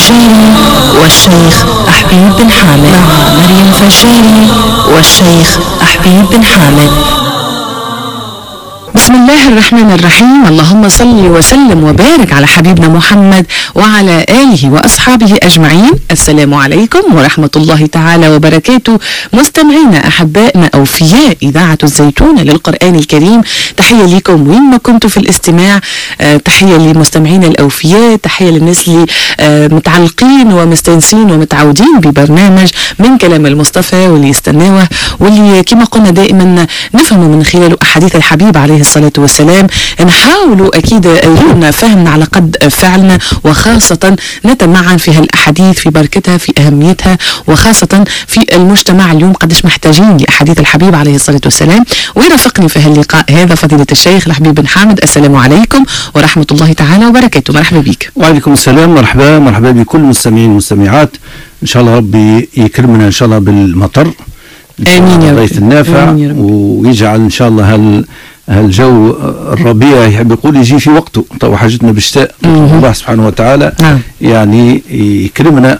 فشيري والشيخ أحبيب بن حامد. مع مريم فشيري والشيخ أحبيب بن حامد. بسم الله الرحمن الرحيم. اللهم صل وسلم وبارك على حبيبنا محمد وعلى آله وأصحابه أجمعين. السلام عليكم ورحمة الله تعالى وبركاته. مستمعينا أحبائنا أوفياء إذاعة الزيتون للقرآن الكريم، تحية لكم وين ما كنتوا في الاستماع. تحية لمستمعينا الأوفياء، تحية للناس اللي متعلقين ومستنسين ومتعودين ببرنامج من كلام المصطفى، واللي يستناوه واللي كما قلنا دائما نفهمه من خلاله أحاديث الحبيب عليه الصلاة والسلام. نحاولوا أكيد يكون فهمنا على قد فعلنا، وخاصة نتمعن في هالأحاديث، في بركتها، في أهميتها، وخاصة في المجتمع اليوم قدش محتاجين لأحاديث الحبيب عليه الصلاة والسلام. ويرافقني في هاللقاء هذا فضيلة الشيخ الحبيب بن حامد. السلام عليكم ورحمة الله تعالى وبركاته. مرحبا بك. وعليكم السلام. مرحبا بكل المستمعين والمستمعات. إن شاء الله ربي يكرمنا إن شاء الله بالمطر، آمين يا رب، الغيث النافع، ويجعل إن شاء الله هالجو الربيع يحب يقول يجي في وقته. طبعا حاجتنا بالشتاء، الله سبحانه وتعالى يعني يكرمنا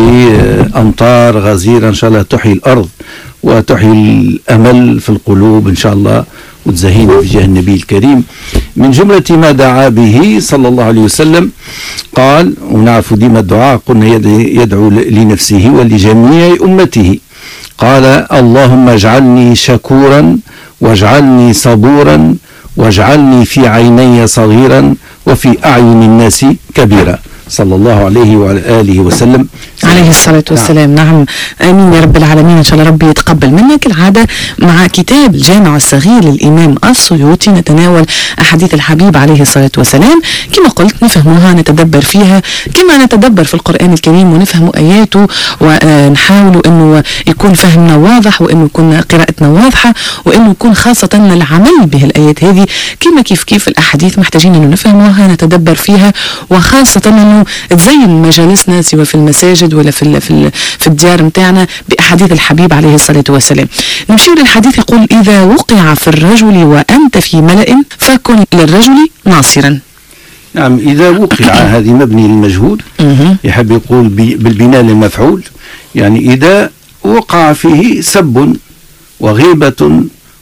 بأمطار غزيرة إن شاء الله تحيي الأرض وتحيي الأمل في القلوب إن شاء الله، وتزهينا بجاه النبي الكريم. من جملة ما دعا به صلى الله عليه وسلم قال، ونعرف ديما الدعاء قلنا يدعو لنفسه ولجميع أمته، قال: اللهم اجعلني شكورا واجعلني صبورا واجعلني في عيني صغيرا وفي أعين الناس كبيرا، صلى الله عليه وعلى آله وسلم عليه الصلاة والسلام. نعم آمين يا رب العالمين. إن شاء الله ربي يتقبل منا كالعادة. مع كتاب الجامع الصغير للإمام السيوطي نتناول أحاديث الحبيب عليه الصلاة والسلام، كما قلت نفهمها، نتدبر فيها كما نتدبر في القرآن الكريم ونفهم آياته، ونحاول أنه يكون فهمنا واضح، وأنه يكون قراءتنا واضحة، وأنه يكون خاصة العمل بهالآيات هذه كما كيف الأحاديث محتاجين أنه نفهمها نتدبر فيها، وخاصة أنه تزين مجالسنا سواء في المساجد ولا في الديار متاعنا بأحاديث الحبيب عليه الصلاة والسلام. نمشي للحديث. يقول: إذا وقع في الرجل وأنت في ملأ فكن للرجل ناصرا. نعم، إذا وقع هذه مبني للمجهول، يحب يقول بالبناء للمفعول، يعني إذا وقع فيه سب وغيبة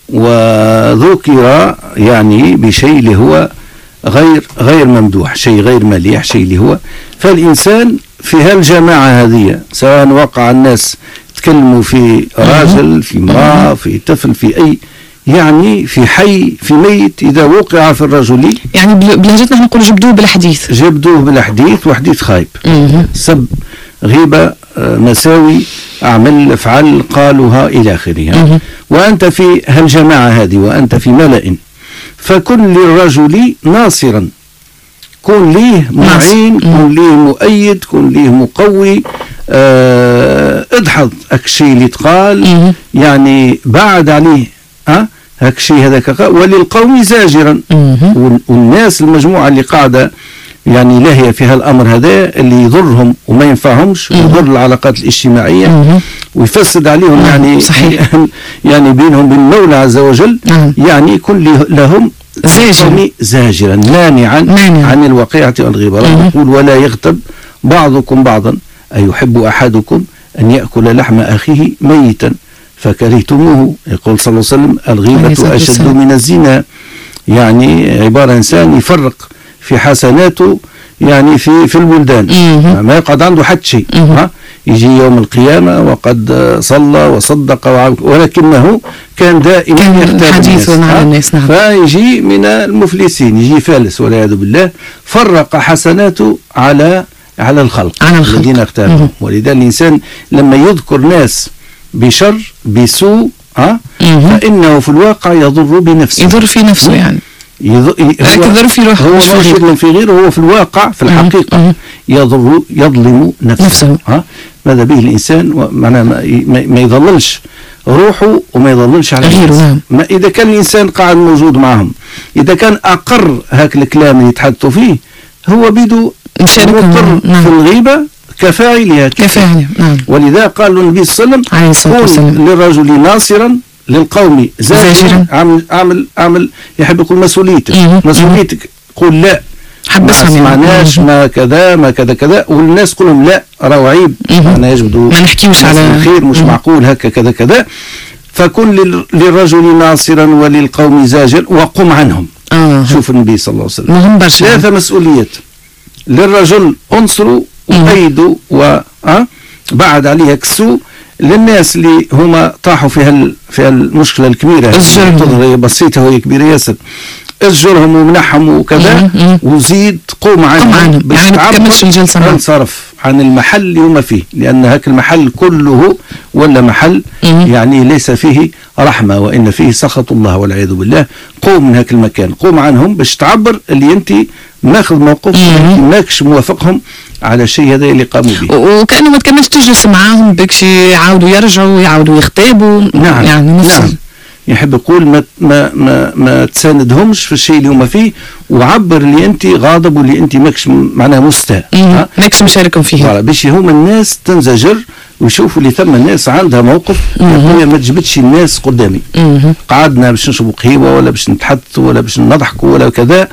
وذكر يعني بشيء اللي هو غير ممدوح، شيء غير مليح، شيء اللي هو، فالإنسان في هالجماعة هذه سواء وقع الناس تكلموا في راجل، في امرأة، في طفل، في أي يعني في حي، في ميت، إذا وقع في الرجل، يعني بلهجتنا احنا نقول جبدوه بالحديث وحديث خايب، سب، غيبة، مساوي، أعمل، أفعال، قالوها إلى آخره. وأنت في هالجماعة هذه وأنت في ملأ فكن للرجل ناصرا، كن ليه معين، كن ليه مؤيد، كن ليه مقوي، اضحض هكشي اللي تقال، يعني بعد عليه هكشي هذاك، وللقوم زاجرا. والناس المجموعة اللي قاعدة يعني لاهية في هالأمر هذا اللي يضرهم وما ينفعهمش ويضر العلاقات الاجتماعية ويفسد عليهم، يعني صحيح يعني بينهم وبين المولى عز وجل، يعني كن لهم زاجرا مانعا عن الوقيعة والغيبة. يقول: ولا يغتب بعضكم بعضا أيحب أحدكم أن يأكل لحم أخيه ميتا فكرهتموه. يقول صلى الله عليه وسلم: الغيبة أشد من الزنا. يعني عبارة إنسان يفرق في حسناته يعني في البلدان، ما يقعد عنده حد شيء، يجي يوم القيامة وقد صلى وصدق ولكنه كان دائما يختار الناس، فيجي من المفلسين، يجي فالس والعياذ بالله، فرق حسناته على الخلق الذين اختارهم. ولذلك الإنسان لما يذكر ناس بشر بسوء فإنه في الواقع يضر بنفسه، يضر في نفسه، يعني يضر في روحه، هو مش يظلم في غيره، هو في الواقع في الحقيقة يظلم نفسه. ماذا به الإنسان معناه ما يضللش روحه وما يضللش على غيره. إذا كان الإنسان قاعد موجود معهم، إذا كان أقر هاك الكلام اللي يتحدثوا فيه، هو بيدو مضطر في الغيبة كفاعلها. ولذا قال النبي صلى الله عليه وسلم: كن للرجل ناصرا للقوم زاجرا. عمل يحب يقول مسؤوليتك قول لا ما سمعناش ما كذا ما كذا كذا، والناس كلهم لا راهو عيب، احنا يجبدوا ما نحكيوش على الخير، مش معقول هكا كذا كذا. فكن للرجل ناصرا وللقوم زاجر وقم عنهم. شوف النبي صلى الله عليه وسلم مهم برشا. 3 مسؤوليات للرجل: انصروا وأيدوا بعد عليها كسوا. للناس اللي هما طاحوا في المشكلة الكبيرة هي بسيطة وهي كبيرة ياسر، اجرهم ومنحهم وكذا، وزيد قوم عنهم يعني ما تكملش الجلسة، انصرف عن المحل اللي هما فيه، لأن هاك المحل كله ولا محل يعني ليس فيه رحمة وإن فيه سخط الله والعياذ بالله. قوم من هاك المكان، قوم عنهم باش تعبر اللي أنت ماخذ موقف ماكش موافقهم على الشيء هذا اللي قاموا به، وكأنه ما تكملش تجلس معاهم بكش يعاودوا يرجعوا يعاودوا يختابوا. نعم يعني نعم. يحب يقول ما تساندهمش في الشيء اللي هما فيه، وعبر اللي انت غاضب واللي انت ماكش معناها مستاء، ماكش مشاركهم فيه، باش هما الناس تنزجر ويشوفوا اللي ثم الناس عندها موقف. ما تجبدش الناس قدامي، قعدنا باش نشربوا قهيوه ولا باش نتحدثوا ولا باش نضحكوا ولا كذا،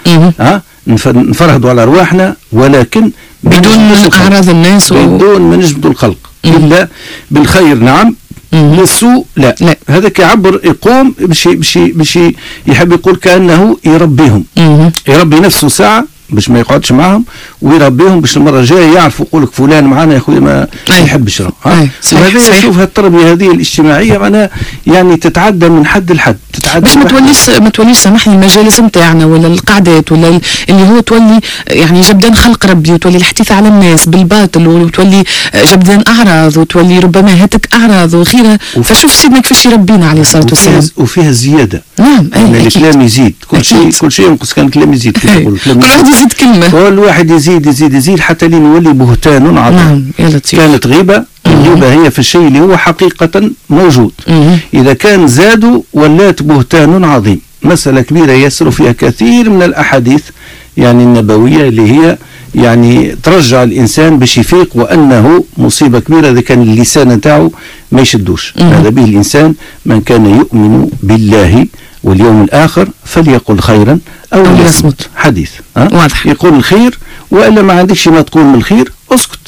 نفرهدوا على ارواحنا، ولكن بدون اعراض الناس بدون ما نجبدوا الخلق الا بالخير. نعم للسوء لا. هذاك يعبر يقوم باش يحب يقول كأنه يربيهم، يربي نفسه ساعة باش ما يقعدش معهم، ويربيهم باش المرة الجاية يعرفوا يقول لك فلان معنا يا خويا ما يحبش. وهذا يشوف التربية هذه الاجتماعية معناها يعني تتعدى من حد لحد، باش ما توليش سامحني المجالس نتاعنا ولا القعدات ولا اللي هو تولي يعني جبدان خلق ربي، وتولي الحديث على الناس بالباطل، وتولي جبدان اعراض، وتولي ربما هاتك اعراض وغيرها. فشوف سيدنا كيفاش يربينا عليه الصلاه والسلام. وفيها زياده. نعم الكلام يزيد، كل شيء ينقص، كان الكلام يزيد. كل واحد يزيد كلمه، كل واحد يزيد حتى لين يولي بهتان عظيم. نعم يا لطيف. كانت غيبه، الغيبة هي في الشيء اللي هو حقيقة موجود. إذا كان زادوا ولات بهتان عظيم. مسألة كبيرة يسر فيها كثير من الأحاديث يعني النبوية اللي هي يعني ترجع الإنسان باش يفيق وأنه مصيبة كبيرة إذا كان اللسان نتاعو ما يشدوش. هذا به الإنسان من كان يؤمن بالله واليوم الآخر فليقل خيرا أو ليصمت. حديث واضح. يقول الخير، وإلا ما عندكش ما تقول من الخير اسكت،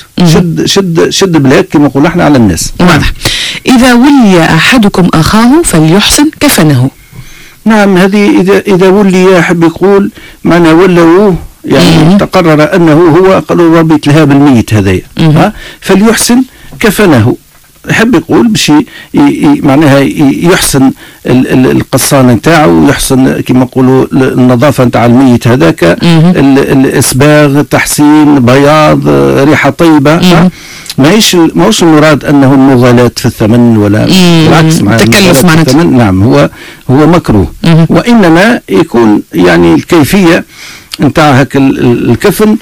شد بلاك كما نقول احنا على الناس. واضح. إذا ولي أحدكم أخاه فليحسن كفنه. نعم، هذه إذا ولي يحب يقول معنى ولوه يعني تقرر أنه هو قالوا ربي تلهاب الميت هذايا، فليحسن كفنه. يحب يقول باش معناها يحسن القصانه نتاعو، يحسن كما نقولوا النظافه نتاع الميت هذاك، الاسباغ، تحسين، بياض، ريحه طيبه. ماهوش المراد انه المغالاة في الثمن ولا بالعكس، تكلف معناتها. نعم، هو مكروه، وانما يكون يعني الكيفيه نتاع هاك الكفن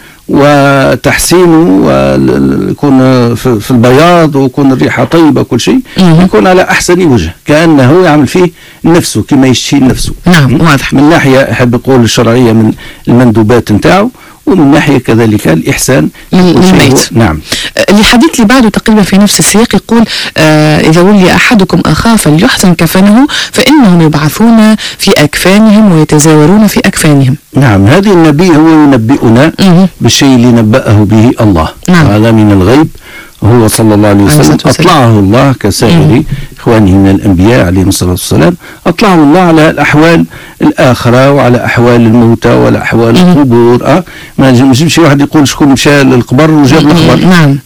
وتحسينه، ويكون في البياض، ويكون الريحة طيبة، كل شيء يكون على أحسن وجه، كأنه يعمل فيه نفسه كما يشتهي نفسه. نعم واضح. من ناحية أحب أقول الشرعية من المندوبات نتاعه، ومن ناحية كذلك الإحسان للميت. نعم. الحديث اللي بعده تقريبا في نفس السياق يقول إذا ولي أحدكم أخاه فليحسن كفنه فإنهم يبعثون في أكفانهم ويتزاورون في أكفانهم. نعم، هذه النبي هو ينبئنا بالشيء اللي نبأه به الله. نعم. هذا من الغيب، هو صلى الله عليه وسلم أطلعه الله كسائر إخوانه من الأنبياء عليهم الصلاة والسلام، أطلعه الله على الأحوال الآخرة وعلى أحوال الموتى وعلى أحوال القبور. ما نجمش واحد يقول شكون مشى للقبر وجاب الخبر. نعم.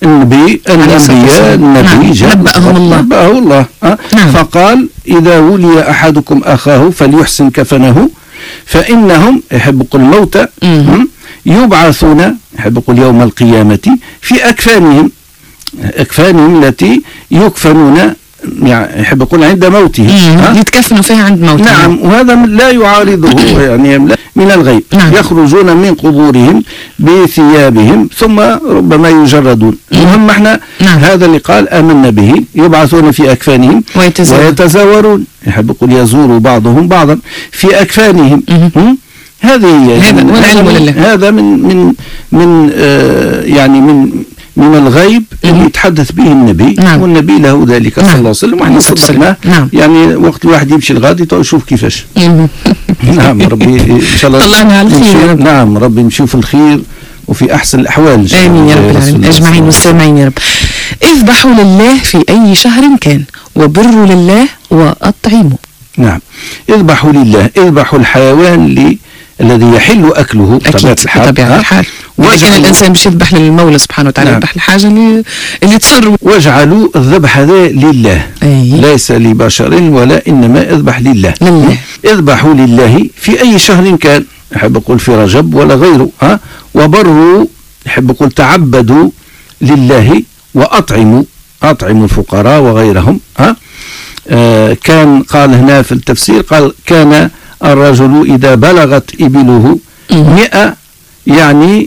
النبي جاب نبأه الله. نعم. فقال إذا ولي أحدكم أخاه فليحسن كفنه فإنهم يحب يقول الموتى يبعثون، يحب يقول يوم القيامة في أكفانهم التي يكفنون، يعني يحب يقول عند موتهم، يتكفنوا فيها عند موتهم. نعم، وهذا لا يعارضه يعني من الغيب. نعم. يخرجون من قبورهم بثيابهم ثم ربما يجردون. المهم احنا هذا اللي قال آمنا به، يبعثون في أكفانهم ويتزاورون، يحب يقول يزور بعضهم بعضا في أكفانهم. هذه هذا من يعني من الغيب اللي يتحدث به النبي. نعم. والنبي له ذلك صلى الله عليه وسلم، واحنا صدقناه. نعم. يعني وقت الواحد يمشي الغادي تو يشوف كيفاش. نعم ربي إن شاء الله طلعنا على الخير يا رب. نعم ربي نشوف الخير وفي أحسن الأحوال إن شاء الله. آمين يا رب العالمين أجمعين والسامعين يا رب. اذبحوا لله في أي شهر كان وبروا لله وأطعموا. نعم اذبحوا لله، اذبحوا الحيوان الذي يحل أكله بطبيعة الحال. إذا كان الإنسان باش يذبح للمولى سبحانه وتعالى يذبح نعم. الحاجة اللي تصر. واجعلوا الذبح هذا لله ليس لبشر ولا إنما اذبح لله. اذبحوا لله في أي شهر كان، يحب أقول في رجب ولا غيره وبروا، يحب أقول تعبدوا لله وأطعموا الفقراء وغيرهم كان قال هنا في التفسير قال كان الرجل إذا بلغت إبله 100 يعني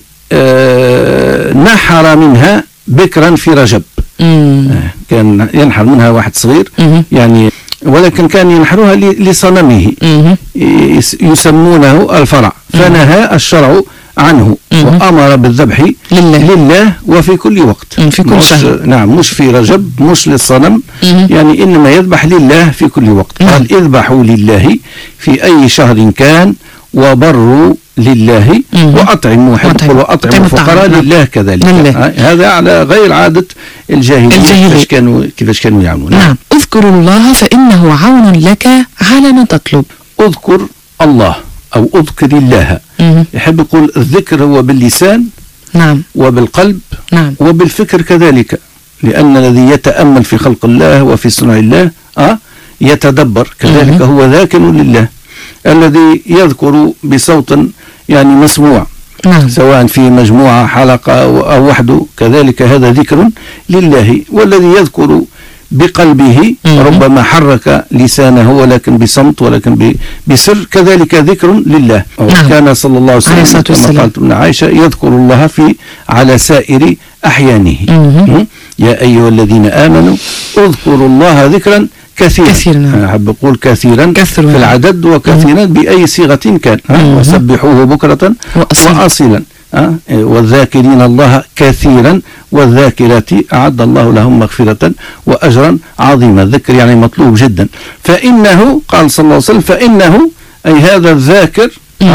نحر منها بكرا في رجب. كان ينحر منها واحد صغير يعني، ولكن كان ينحرها لصنمه يسمونه الفرع، فنهى الشرع عنه وأمر بالذبح لله وفي كل وقت في كل شهر. نعم مش في رجب مش للصنم يعني إنما يذبح لله في كل وقت. قال اذبحوا لله في أي شهر كان وبروا لله وأطعموا الفقراء لله كذلك. هذا على غير عادة الجاهلية كيفاش كانوا يعملون. نعم اذكروا الله فإنه عون لك على ما تطلب. اذكر الله أو اذكر الله. يحب يقول الذكر هو باللسان نعم وبالقلب نعم وبالفكر كذلك، لأن الذي يتأمل في خلق الله وفي صنع الله يتدبر كذلك هو ذاكر لله. الذي يذكر بصوت يعني مسموع نعم. سواء في مجموعة حلقة أو وحده كذلك هذا ذكر لله. والذي يذكر بقلبه ربما حرك لسانه ولكن بصمت ولكن بسر كذلك ذكر لله. نعم. كان صلى الله عليه وسلم كما قالت ابن عائشة يذكر الله على سائر أحيانه. يا أيها الذين آمنوا اذكروا الله ذكرا كثيرا. أحب أقول كثيرا في العدد وكثيرا بأي صيغة كان. وسبحوه بكرة وأصيلا. والذاكرين الله كثيرا والذاكرات أعد الله لهم مغفرة وأجرا عظيما. الذكر يعني مطلوب جدا. فإنه قال صلى الله عليه وسلم فإنه أي هذا الذاكر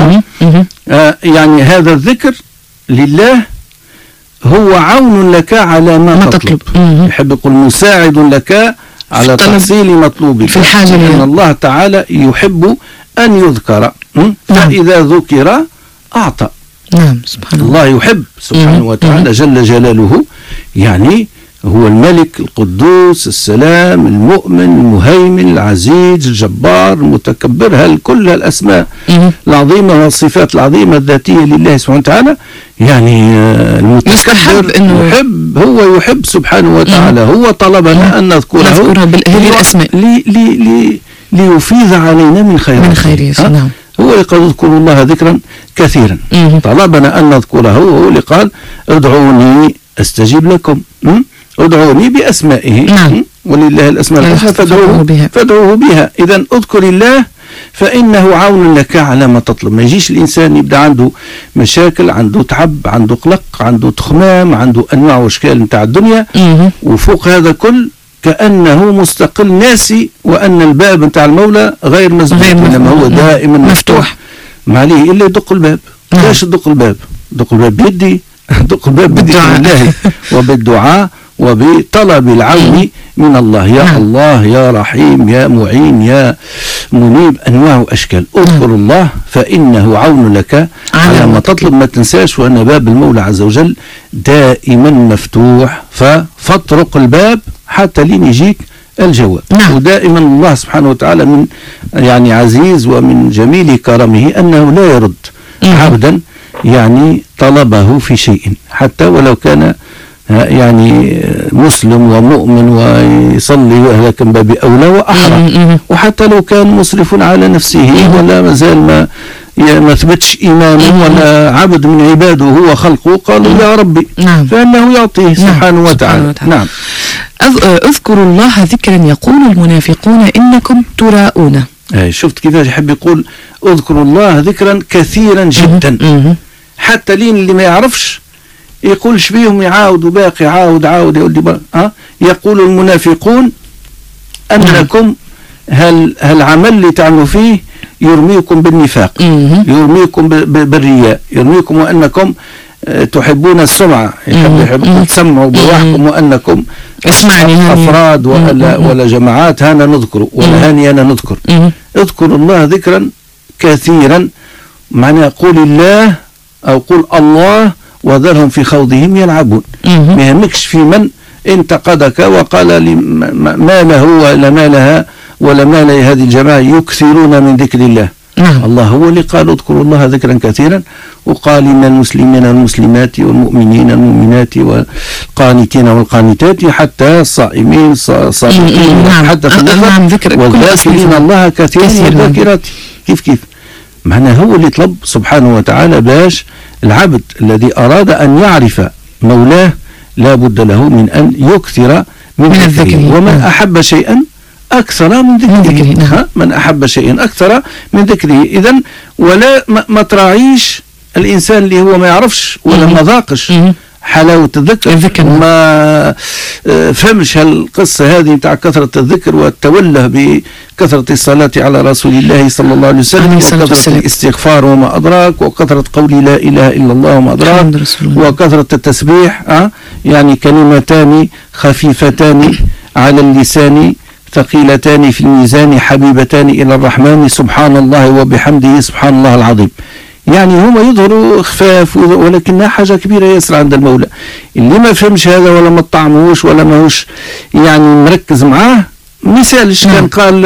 يعني هذا الذكر لله هو عون لك على ما تطلب. يحب يقول مساعد لك على تحصيل مطلوبك في الحاجة لأن الله تعالى يحب أن يذكر فإذا ذكر أعطى. نعم سبحان الله يحب سبحانه وتعالى جل جلاله يعني هو الملك القدوس السلام المؤمن المهيمن العزيز الجبار المتكبر. كل الأسماء العظيمة والصفات العظيمة الذاتية لله سبحانه وتعالى يعني المتكبر يحب هو يحب سبحانه وتعالى. هو طلبنا أن نذكره بهذه الأسماء ليفيض علينا من خيرات. نعم. هو اللي قال اذكروا الله ذكرا كثيرا. طلبنا أن نذكره. هو اللي قال ادعوني أستجيب لكم. ادعوني بأسمائه. نعم. ولله الأسماء الحسنى فادعوه بها. إذا اذكر الله فإنه عون لك على ما تطلب. ما يجيش الإنسان يبدأ عنده مشاكل عنده تعب عنده قلق عنده تخمام عنده أنواع وأشكال متاع الدنيا وفوق هذا كل كأنه مستقل ناسي وأن الباب متاع المولى غير مسدود إنما هو دائما مفتوح ما عليه إلا يدق الباب. ليش يدق الباب؟ يدق الباب بيدي دق الباب بذكر الله وبالدعاء وبطلب العون من الله. يا الله يا رحيم يا معين يا منيب أنواع وأشكال. اذكر الله فإنه عون لك على ما تطلب. ما تنساش وأن باب المولى عز وجل دائما مفتوح فاطرق الباب حتى لين يجيك الجواب. ودائما الله سبحانه وتعالى من يعني عزيز ومن جميل كرمه أنه لا يرد عبدا يعني طلبه في شيء حتى ولو كان يعني مسلم ومؤمن ويصلي وهذا من باب أولى وأحرى. وحتى لو كان مسرف على نفسه ولا مازال ما ثبتش إيمانه ولا عبد من عباده هو خلقه قالوا يا ربي فإنه يعطيه سبحانه وتعالى. نعم. اذكروا الله ذكرا يقول المنافقون إنكم تراؤون. شفت كيفاش يحب يقول اذكروا الله ذكرا كثيرا جدا حتى لين اللي ما يعرفش يقول شبيهم يعاود وباقي عاود يقول لي يقول المنافقون أنكم هل عمل اللي تعملوا فيه يرميكم بالنفاق، يرميكم بالرياء، يرميكم وأنكم تحبون السمعة، يحبون تسمعوا برواحكم وأنكم اسمعني أفراد ولا جماعات هانا نذكر ولا هاني أنا نذكر. اذكروا الله ذكرا كثيرا، معناه قول الله أو قول الله وذرهم في خوضهم يلعبون. ما يهمكش في من انتقدك وقال لي ما له ولا ما لها ولا ما لهذه الجماعة يكثرون من ذكر الله. الله هو اللي قال اذكروا الله ذكرا كثيرا، وقال إن المسلمين والمسلمات والمؤمنين والمؤمنات والقانتين والقانتات حتى الصائمين الصادقين حتى في الذكر والذاكرين الله كثيرا والذاكرات. كيف معناه هو اللي طلب سبحانه وتعالى باش العبد الذي أراد أن يعرف مولاه لا بد له من أن يكثر من ذكره. ومن أحب شيئا أكثر من ذكره. من أحب شيئا أكثر من ذكره. إذن ولا ما تراعيش الإنسان اللي هو ما يعرفش ولا ما ذاقش حلاوة الذكر وما فهمش هالقصة هذه بتاع كثرة الذكر والتوله بكثرة الصلاة على رسول الله صلى الله عليه وسلم وكثرة الاستغفار وما أدراك وكثرة قول لا إله إلا الله وما أدراك وكثرة التسبيح. يعني كلمتان خفيفتان على اللسان ثقيلتان في الميزان حبيبتان إلى الرحمن سبحان الله وبحمده سبحان الله العظيم. يعني هما يظهروا خفاف ولكنها حاجة كبيرة ياسر عند المولى. اللي ما فهمش هذا ولا ما طعموش ولا ماهوش يعني مركز معاه مثالش كان قال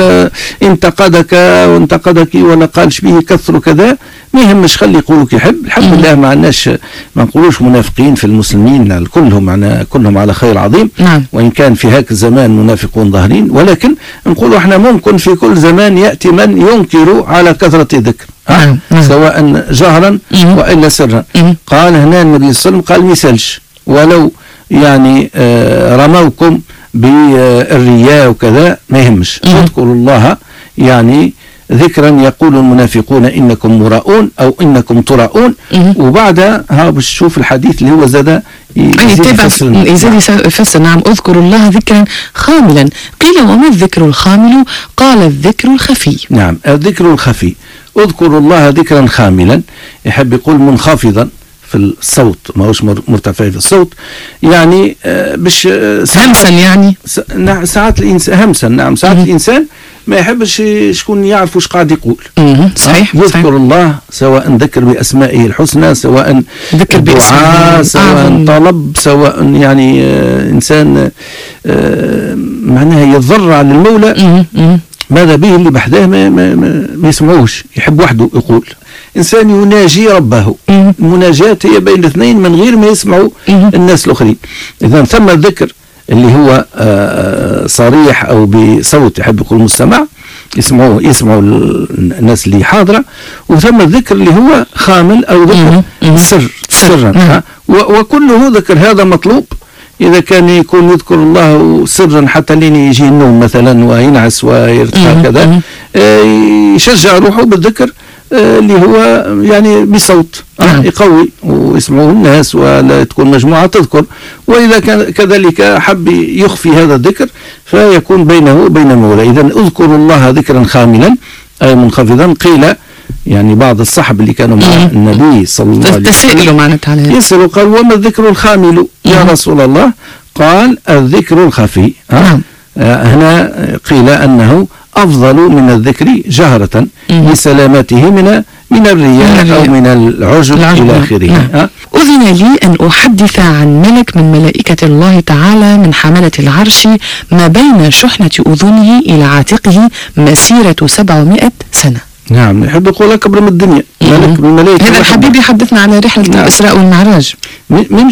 انتقدك وانتقدك ولا قال شبيه كثر كذا ما يهمش، خلي يقولوك يحب. الحمد لله ما عندناش ما نقولوش منافقين في المسلمين، كلهم على خير عظيم. وإن كان في هاك الزمان منافقون ظاهرين، ولكن نقولوا احنا ممكن في كل زمان يأتي من ينكر على كثرة الذكر سواء جهرا وإلا سرا. قال هنا النبي صلى الله عليه وسلم قال مثالش ولو يعني رموكم بالرياء وكذا ما يهمش، اذكروا الله يعني ذكرا يقول المنافقون إنكم مراؤون أو إنكم تراؤون. وبعدها باش تشوف الحديث اللي هو زاد يفسر. نعم اذكروا الله ذكرا خاملا. قيل وما الذكر الخامل؟ قال الذكر الخفي. نعم الذكر الخفي. اذكروا الله ذكرا خاملا، يحب يقول منخفضا في الصوت ماهوش مرتفع في الصوت، يعني باش همسا يعني ساعات الإنسان همسا. نعم ساعات الإنسان ما يحبش شكون يعرف واش قاعد يقول. صحيح. يذكر الله سواء ذكر بأسمائه الحسنى سواء ذكر بدعاء سواء طلب سواء يعني إنسان معناها يتضرع للمولى. ماذا به اللي بحذاه ما يسمعوش، يحب وحده يقول. إنسان يناجي ربه، المناجاة هي بين الاثنين من غير ما يسمعوا الناس الآخرين. إذا ثم الذكر اللي هو صريح أو بصوت يحب يقول المستمع يسمعوا الناس اللي حاضرة، وثم الذكر اللي هو خامل أو ذكر سرا. وكله ذكر هذا مطلوب. إذا كان يكون يذكر الله سرا حتى لين يجي النوم مثلا وينعس ويرتاح كذا، يشجع روحه بالذكر اللي هو يعني بصوت يقوي ويسمعوه الناس ولا تكون مجموعة تذكر. وإذا كان كذلك حب يخفي هذا الذكر فيكون بينه وبين المولى. إذا اذكروا الله ذكرا خاملا أي منخفضا. قيل يعني بعض الصحب اللي كانوا مع النبي صلى الله عليه وسلم يسألوا قال وما الذكر الخامل يا رسول الله؟ قال الذكر الخفي. هنا قيل أنه أفضل من الذكر جهرة لسلامته من الرياء أو من العجب إلى آخره. أذن لي أن أحدث عن ملك من ملائكة الله تعالى من حملة العرش ما بين شحنة أذنه إلى عاتقه مسيرة 700 سنة. نعم يحب يقول أكبر من الدنيا. ملك من ملائكة هذا الحبيب يحدثنا على رحلة الإسراء والمعراج من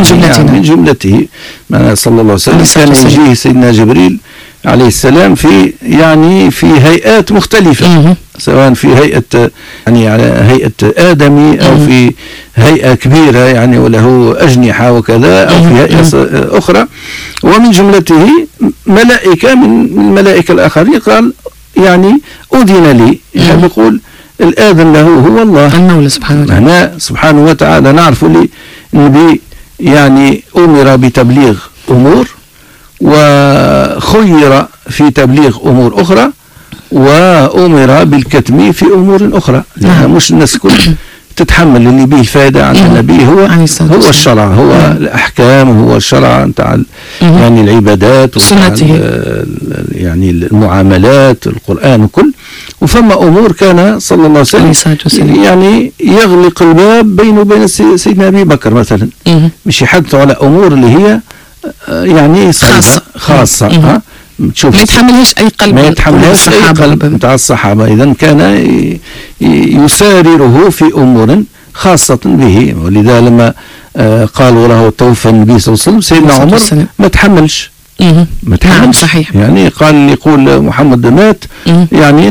جملته صلى الله عليه وسلم. كان يجيه سيدنا جبريل عليه السلام في هيئات مختلفة، سواء في هيئة يعني على هيئة آدمي أو في هيئة كبيرة يعني وله أجنحة وكذا أو في هيئة أخرى. ومن جملته ملائكة من الملائكة الآخرين. قال يعني أذن لي، يحب يقول الآذن له هو الله المولى سبحانه وتعالى. هنا سبحانه وتعالى نعرف لي النبي يعني أمر بتبليغ أمور وخير في تبليغ أمور أخرى، وأمر بالكتم في أمور أخرى، لأن مش الناس كل تتحمل اللي به الفائدة عن النبي. هو الشرع، هو الأحكام، هو الشرع نتاع يعني العبادات يعني المعاملات، القرآن وكل. وفما أمور كان صلى الله عليه وسلم يعني يغلق الباب بينه وبين سيدنا أبي بكر مثلا، مش يحدثوا على أمور اللي هي يعني خاصة تشوف ما يتحملهاش أي قلب، ما يتحملهاش أي قلب نتاع الصحابة. إذا كان يسارره في أمور خاصة به. ولذا لما قالوا له توفى النبي صلى الله عليه وسلم، سيدنا عمر ما تحملش. صحيح. يعني قال اللي يقول محمد مات يعني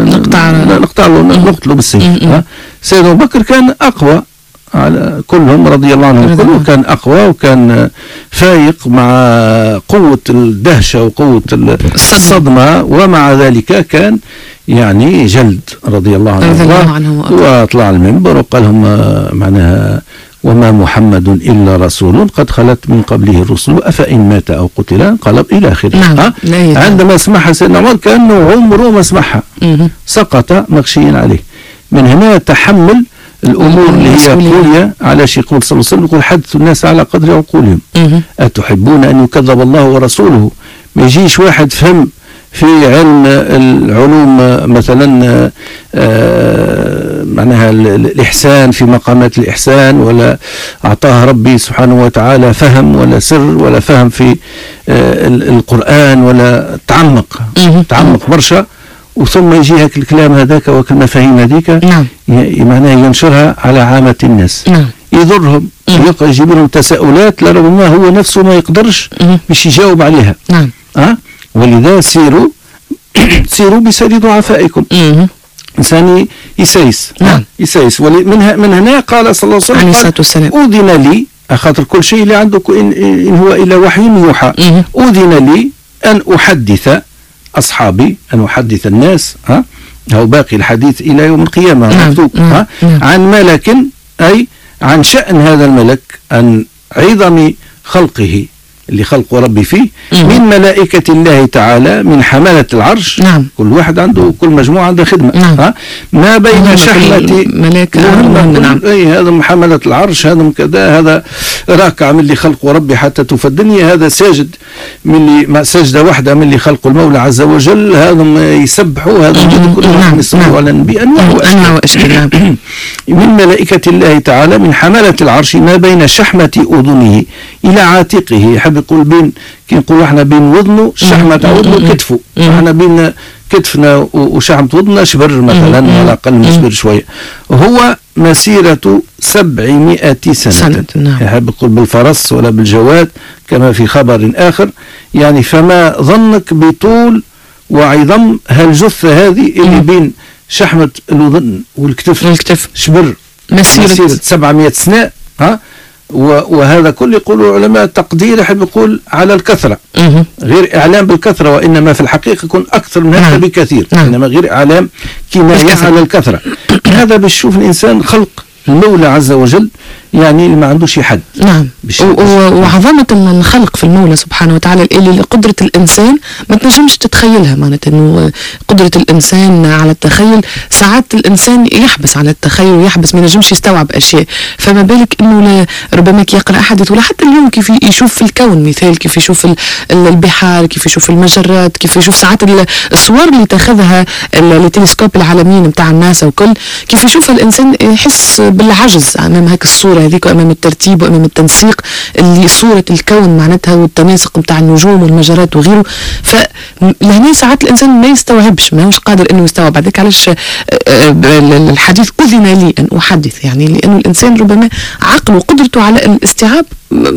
نقتله بالسيف. سيدنا أبو بكر كان أقوى على كلهم رضي الله عنهم، كله كان أقوى وكان فايق مع قوة الدهشة وقوة الصدمة، ومع ذلك كان يعني جلد رضي الله عنه. وطلع المنبر وقال لهم معناها وما محمد إلا رسول قد خلت من قبله الرسل أفإن مات أو قتل انقلب إلى آخره. عندما سمعها سيدنا عمر كأنه عمره ما سمعها، سقط مغشيا عليه. من هنا تحمل الأمور اللي هي قولية، على شيء يقول صلى الله عليه وسلم، يقول حدثوا الناس على قدر عقولهم أتحبون أن يكذب الله ورسوله. ما يجيش واحد فهم في علم العلوم مثلا معناها الإحسان في مقامات الإحسان، ولا أعطاه ربي سبحانه وتعالى فهم ولا سر ولا فهم في القرآن، ولا تعمق برشا، وثم يجي هيك الكلام هذاك والمفاهيم هذيك معناه ينشرها على عامة الناس، يضرهم، يجيب لهم تساؤلات لربما هو نفسه ما يقدرش باش يجاوب عليها. ولذا سيروا بسير ضعفائكم. إنسان يسيس. يسيس. من هنا قال صلى الله عليه وسلم أذن لي، خاطر كل شيء اللي عندك إن هو إلا وحي يوحى، أذن لي أن أحدث أصحابي، أن أحدث الناس، هو باقي الحديث إلى يوم القيامة مكتوب، عن ملك، أي عن شأن هذا الملك، عن عظم خلقه اللي خلق ربي فيه، من ملائكة الله تعالى، من حملة العرش. كل واحد عنده، كل مجموعة عنده خدمة. ما بين شحمة ملائكة، هذا حملة العرش، هذا كذا، هذا راكع من اللي خلق ربي حتى توفى الدنيا، هذا ساجد من اللي سجدة واحدة من اللي خلق المولى عز وجل، هذا يسبحوا، هذا كلهم يصلوا على النبي أنواع وأشكال. من ملائكة الله تعالى، من حملة العرش، ما بين شحمة أذنه إلى عاتقه. يحب يقول بين، كي نقول احنا بين وذنه شحمة وذنه كتفه، احنا بين كتفنا وشحمة وذننا شبر مثلا، ولا أقل من شبر شوية. هو مسيرة 700 سنة. يحب يقول بالفرس ولا بالجواد كما في خبر آخر. يعني فما ظنك بطول وعظم هالجثة هذه اللي بين شحمة الوذن والكتف شبر، مسيرة 700 سنة. وهذا كل يقول العلماء تقدير، يحب يقول على الكثرة، غير إعلام بالكثرة، وإنما في الحقيقة يكون أكثر من هذا بكثير، إنما غير إعلام كناية على الكثرة. هذا بيشوف الإنسان خلق المولى عز وجل، يعني ما عندوش حد. وعظمة الخلق في المولى سبحانه وتعالى، اللي قدرة الإنسان ما تنجمش تتخيلها. معناتها إنه قدرة الإنسان على التخيل، ساعات الإنسان يحبس على التخيل ويحبس، ما ينجمش يستوعب أشياء. فما بالك إنه ربما كي يقرأ حدث، ولا حتى اليوم كيف يشوف في الكون مثال، كيف يشوف البحار، كيف يشوف المجرات، كيف يشوف ساعات الصور اللي تاخذها التلسكوب العالميين متاع الناسا وكل، كيف يشوفها الإنسان يحس بالعجز أمام هيك الصورة هذيك، وأمام الترتيب وأمام التنسيق اللي صورة الكون معناتها، والتناسق متاع النجوم والمجرات وغيره. فلهنا ساعات الإنسان ما يستوعبش، ما هوش قادر إنه يستوعب. هذاك علاش الحديث أذن لي أن أحدث، يعني لأنه الإنسان ربما عقله وقدرته على الاستيعاب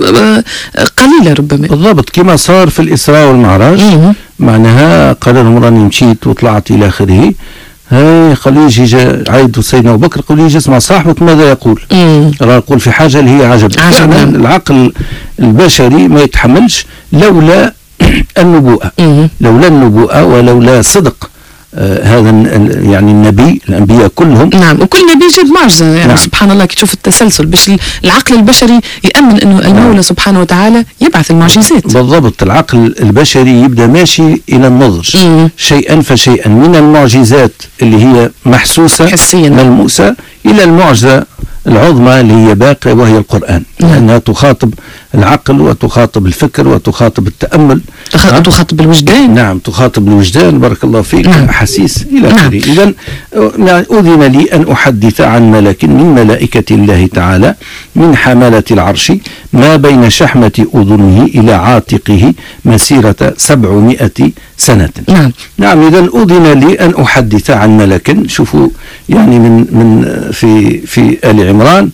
قليلة ربما. بالضبط، كما صار في الإسراء والمعراج. معناها قال لهم راني مشيت وطلعت إلى آخره. قالوا يجي عيد سيدنا أبو بكر، قالوا يجي اسمع صاحبك ماذا يقول. يقول في حاجة اللي هي عجب. العقل البشري ما يتحملش لولا النبوءة، لولا النبوءة ولولا صدق هذا يعني الأنبياء كلهم. نعم، وكل نبي يجيب معجزة يعني. نعم. سبحان الله، كي تشوف التسلسل باش العقل البشري يأمن أنه المولى سبحانه وتعالى يبعث المعجزات. بالضبط، العقل البشري يبدأ ماشي إلى النضج شيئا فشيئا، من المعجزات اللي هي محسوسة حسيا ملموسة إلى المعجزة العظمى اللي هي باقية وهي القرآن. لأنها تخاطب العقل وتخاطب الفكر وتخاطب التأمل، تخاطب الوجدان. نعم، تخاطب الوجدان، بارك الله فيك، أحاسيس إلى آخره. إذن أذن لي أن أحدث عن ملك من ملائكة الله تعالى من حملة العرش ما بين شحمة أذنه إلى عاتقه مسيرة 700 سنة. نعم، إذن أذن لي أن أحدث عن ملك. شوفوا يعني من في آل عمران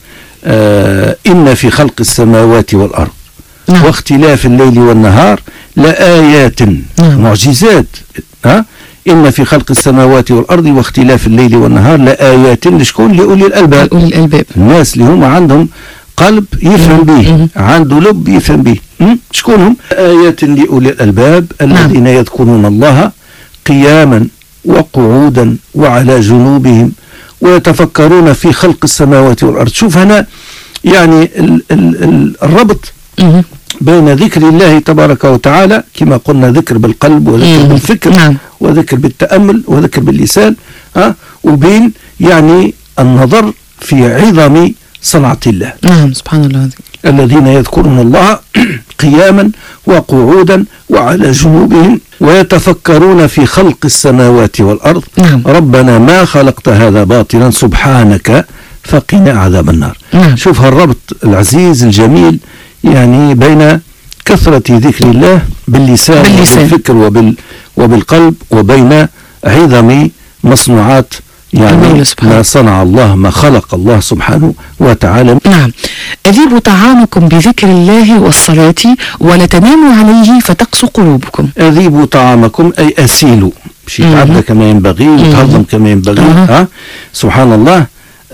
إن في خلق السماوات والأرض واختلاف الليل والنهار لآيات معجزات. إن في خلق السماوات والأرض واختلاف الليل والنهار لآيات لشكون؟ لأولي الألباب. الناس اللي هم عندهم قلب يفهم به، عنده لب يفهم به. شكون هم؟ آيات لأولي الألباب الذين يذكرون الله قياما وقعودا وعلى جنوبهم ويتفكرون في خلق السماوات والأرض. شوف هنا يعني الربط بين ذكر الله تبارك وتعالى كما قلنا، ذكر بالقلب وذكر بالفكر وذكر بالتأمل وذكر باللسان، وبين يعني النظر في عظم صنعة الله. سبحان الله. الذين يذكرون الله قياما وقعودا وعلى جنوبهم ويتفكرون في خلق السماوات والأرض. ربنا ما خلقت هذا باطلا سبحانك فقنا عذاب النار. شوف هالربط العزيز الجميل يعني بين كثرة ذكر الله باللسان وبالفكر وبالقلب، وبين عظم مصنوعات يعني ما صنع الله، ما خلق الله سبحانه وتعالى. نعم. أذيبوا طعامكم بذكر الله والصلاة ولا تناموا عليه فتقسو قلوبكم. أذيبوا طعامكم أي أسيلوا، باش يتعدى كما ينبغي ويتهضم كما ينبغي. سبحان الله.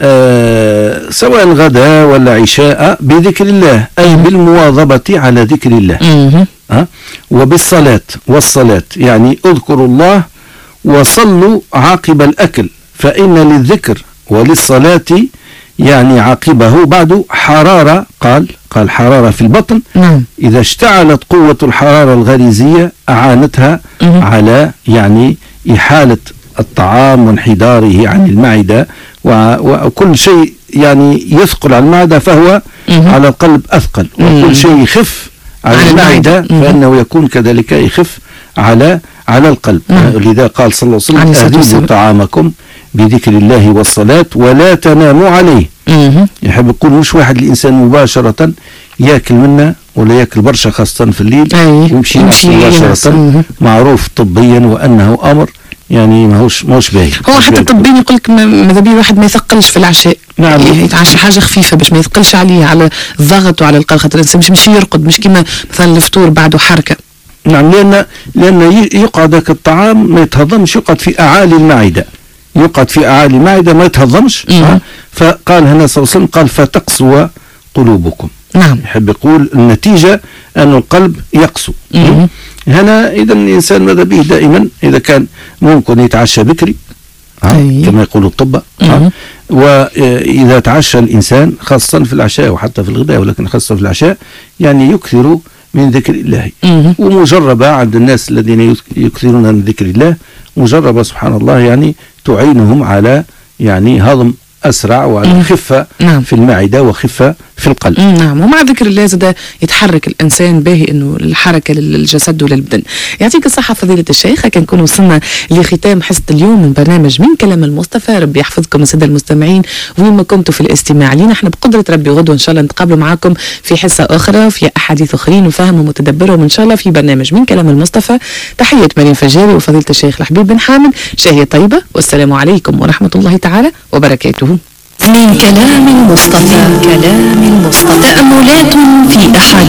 سواء غدا ولا عشاء بذكر الله، أي بالمواظبة على ذكر الله. وبالصلاة، والصلاة يعني اذكروا الله وصلوا عقب الأكل، فإن للذكر وللصلاة يعني عقبه بعد حرارة. قال حرارة في البطن. إذا اشتعلت قوة الحرارة الغريزية أعانتها على يعني إحالة الطعام وانحداره عن المعدة، وكل شيء يعني يثقل على المعدة فهو على القلب أثقل، وكل شيء يخف على المعدة فإنه يكون كذلك يخف على القلب. لذا قال صلى الله عليه وسلم أذيبوا طعامكم بذكر الله والصلاة ولا تناموا عليه. يحب يقول مش واحد الإنسان مباشرة يأكل منه ولا يأكل برشا خاصة في الليل ويمشي مباشرة، معروف طبيا وأنه أمر يعني ماهوش باهي. هو حتى الطبيين يقول لك ماذا بيه الواحد ما يثقلش في العشاء. نعم. يتعشى حاجه خفيفه باش ما يثقلش عليه على الضغط وعلى القلق، خاطر الانسان مش يرقد، مش كيما مثلا الفطور بعده حركه. نعم، لان يقعد ذاك الطعام ما يتهضمش، يقعد في اعالي المعده، ما يتهضمش. فقال هنا صلى الله عليه وسلم قال فتقسو قلوبكم. نعم. يحب يقول النتيجه ان القلب يقسو. هنا إذا الإنسان ماذا به دائما إذا كان ممكن يتعشى بكري كما يقول الطب، وإذا تعشى الإنسان خاصة في العشاء وحتى في الغداء، ولكن خاصة في العشاء يعني يكثر من ذكر الله. ومجربة عند الناس الذين يكثرون من ذكر الله، مجربة سبحان الله يعني تعينهم على يعني هضم أسرع وعلى خفة في المعدة وخفة في القلب. نعم. ومع ذكر الله زاد يتحرك الإنسان باهي إنه الحركة للجسد وللبدن. يعطيك الصحة فضيلة الشيخ. كنكون وصلنا لختام حصة اليوم من برنامج من كلام المصطفى. ربي يحفظكم السادة المستمعين وين ما كنتوا في الاستماع لينا. احنا بقدرة ربي غدوة إن شاء الله نتقابلوا معاكم في حصة أخرى وفي أحاديث أخرين وفهم ومتدبرهم إن شاء الله في برنامج من كلام المصطفى. تحية مريم فجاري وفضيلة الشيخ الحبيب بن حامد. شاهية طيبة والسلام عليكم ورحمة الله تعالى وبركاته. من كلام المصطفى تأملات في أحاديث